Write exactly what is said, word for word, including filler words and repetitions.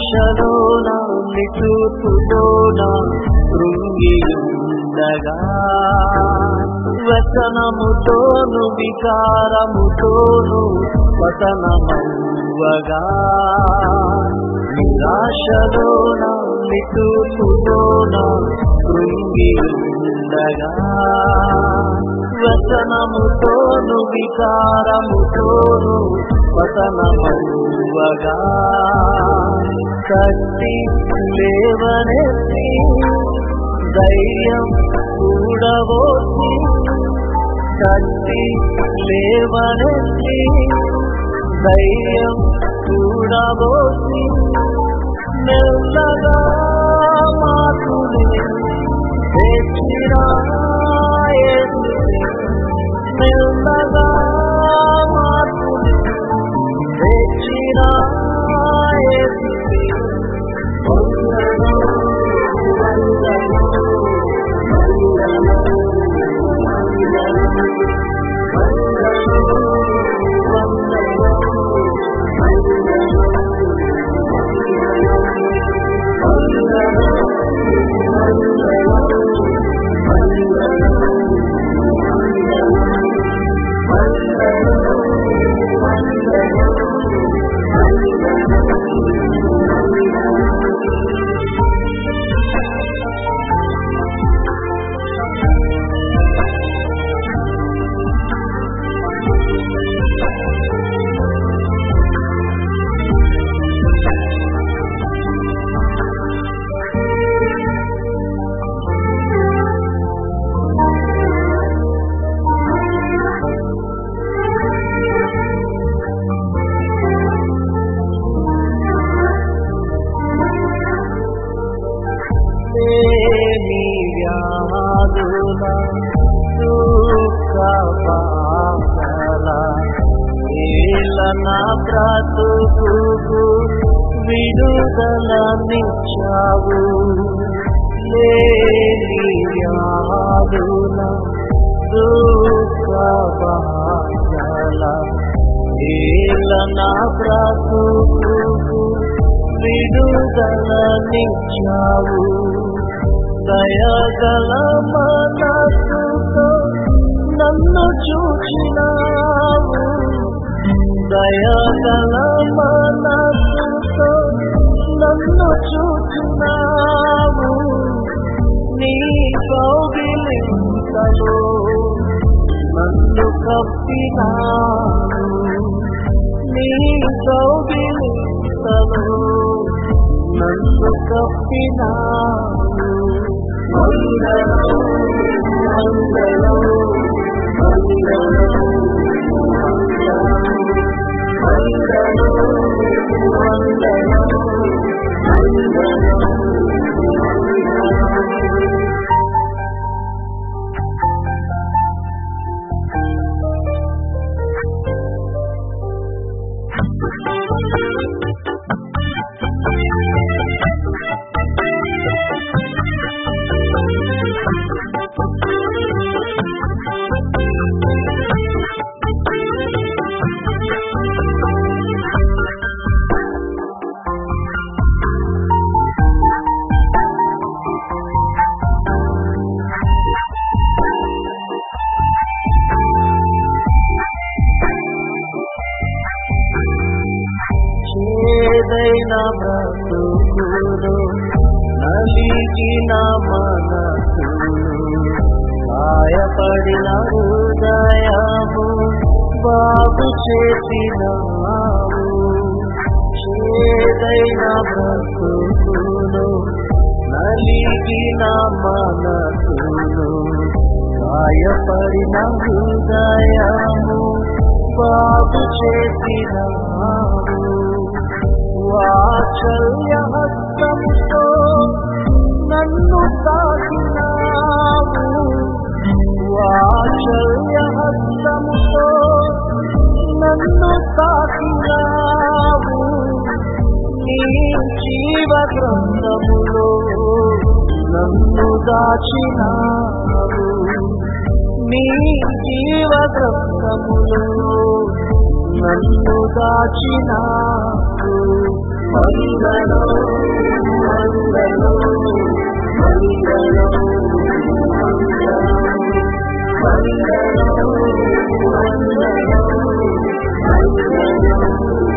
నిరాశలోన నిట్టూర్పులోన కృంగియుండగా వ్యసనముతోను వికారముతోను పతనమవ్వగా నిరాశలోన నిట్టూర్పులోన కృంగియుండగా వ్యసనముతోను వికారముతోను పతనమవ్వగా తట్టి లేవనెత్తి ధైర్యం కూడబోసి తట్టి లేవనెత్తి ధైర్యం కూడబోసి మెల్లగా మాతులే తెచ్చినా మెల్లగా మాతులే తెచ్చినా బ్రతుకు విడుదలనిచ్చావు లేని వ్యాధుల దుఃఖ బాధల ఏలనా బ్రతుకు విడుదలనిచ్చావు దయగల మనసుతో నన్ను చూచినావు దయగల మనసుతో నన్ను చూచినావు నీ కౌగిలింతలో నన్ను కప్పినావు నీ కౌగిలింతలో నన్ను కప్పినావు మంగళం మంగళం మంగళం ఏదైనా బ్రతుకులో నలిగిన మనసును గాయపడిన హృదయము బాగు చేసినావు ఏదైనా బ్రతుకులో నలిగిన మనసును గాయపడిన హృదయము బాగు చేసినావు వాత్సల్య హస్తంతో నన్ను తాకినావు వాత్సల్య హస్తంతో నన్ను తాకినావు నీ జీవ గ్రంథములో నన్ను దాచినావు నీ జీవ గ్రంథములో నన్ను దాచినావు మంగళం మంగళం మంగళం మంగళం మంగళం మంగళం మంగళం